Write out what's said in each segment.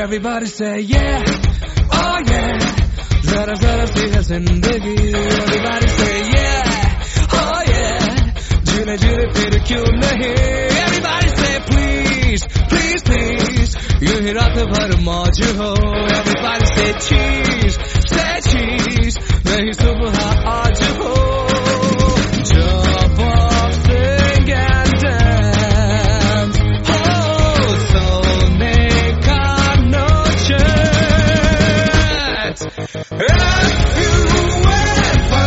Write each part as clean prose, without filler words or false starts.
Everybody say yeah, oh yeah. Zara zara सी है जिंदगी. Everybody say yeah, oh yeah. जीने जीने फिर क्यों नहीं. Everybody say please, please, please. यूं ही रात भर मौज हो. Everybody say cheese, say cheese. नहीं सुबह आज हो. Jump up, sing and dance. Oh, सोने का no chance. If you went for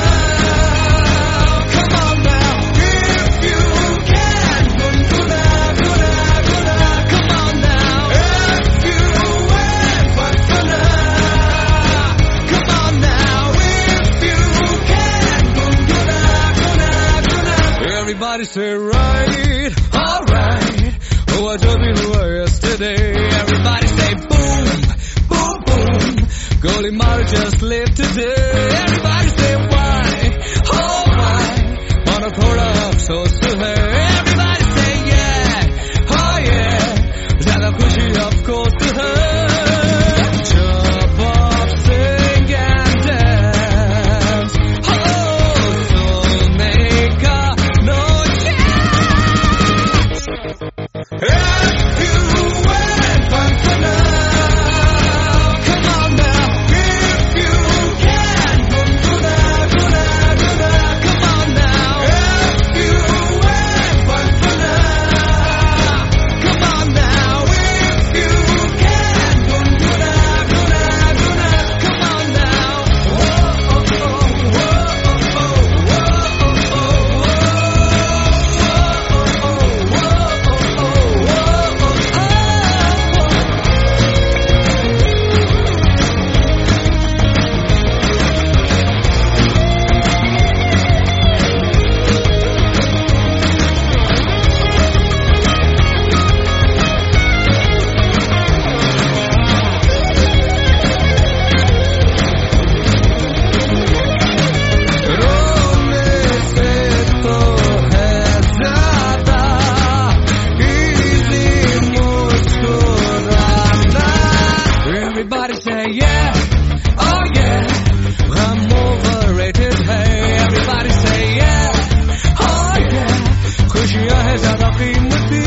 now, come on now. If you can, guna, guna, guna, come on now. If you went for now, come on now. If you can, guna, guna, guna. Everybody say right, alright. Oh, I told you who I yesterday. Everybody say boom, boom, boom. Golly Mara just live today. Everybody say why, oh why. Wanna throw up so hai. Everybody say yeah, oh yeah. Zyada khushi of course hai. Jump up, sing and dance. Oh, सोने का no chance. If you went for now, come on now. If you can, guna, guna, guna, come on now. If you went for now, come on now. If you can, guna, guna, guna, come on now. Whoa, oh, oh, whoa, oh, oh, whoa, रोने से तो है ज़्यादा easy मुस्कुराना. Everybody say yeah, oh yeah. I'm overrated है. Everybody say yeah, oh yeah. खुशियाँ है ज़्यादा कीमती.